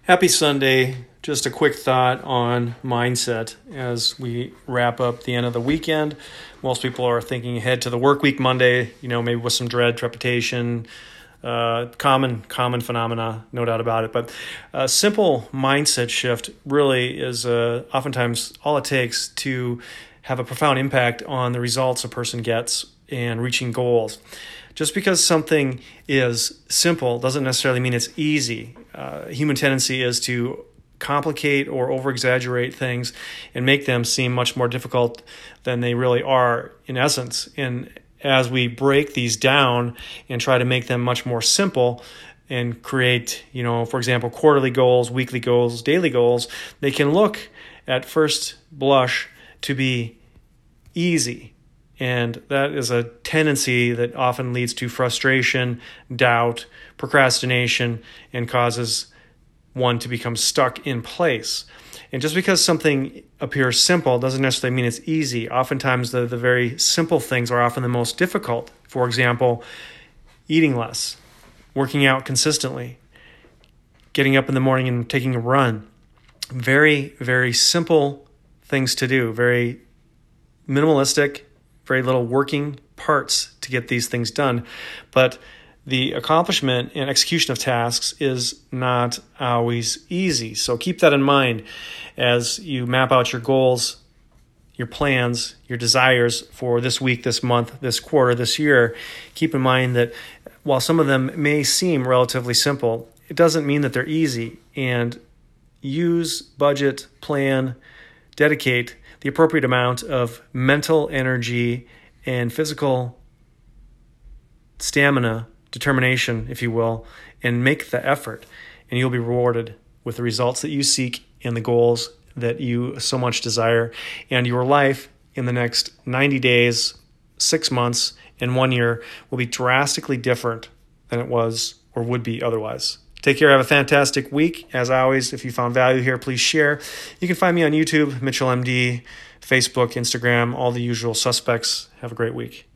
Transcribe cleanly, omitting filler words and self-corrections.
Happy Sunday. Just a quick thought on mindset as we wrap up the end of the weekend. Most people are thinking ahead to the work week Monday, maybe with some dread, trepidation, common phenomena, no doubt about it. But a simple mindset shift really is oftentimes all it takes to have a profound impact on the results a person gets and reaching goals. Just because something is simple doesn't necessarily mean it's easy. Human tendency is to complicate or over-exaggerate things and make them seem much more difficult than they really are in essence. And as we break these down and try to make them much more simple and create, for example, quarterly goals, weekly goals, daily goals, they can look at first blush to be easy. And that is a tendency that often leads to frustration, doubt, procrastination, and causes one to become stuck in place. And just because something appears simple doesn't necessarily mean it's easy. Oftentimes, the very simple things are often the most difficult. For example, eating less, working out consistently, getting up in the morning and taking a run. Very, very simple things to do, very minimalistic, very little working parts to get these things done. But the accomplishment and execution of tasks is not always easy. So keep that in mind as you map out your goals, your plans, your desires for this week, this month, this quarter, this year. Keep in mind that while some of them may seem relatively simple, it doesn't mean that they're easy. And use, budget, plan, dedicate the appropriate amount of mental energy and physical stamina, determination, if you will, and make the effort, and you'll be rewarded with the results that you seek and the goals that you so much desire. And your life in the next 90 days, 6 months, and 1 year will be drastically different than it was or would be otherwise. Take care. Have a fantastic week. As always, if you found value here, please share. You can find me on YouTube, Mitchell MD, Facebook, Instagram, all the usual suspects. Have a great week.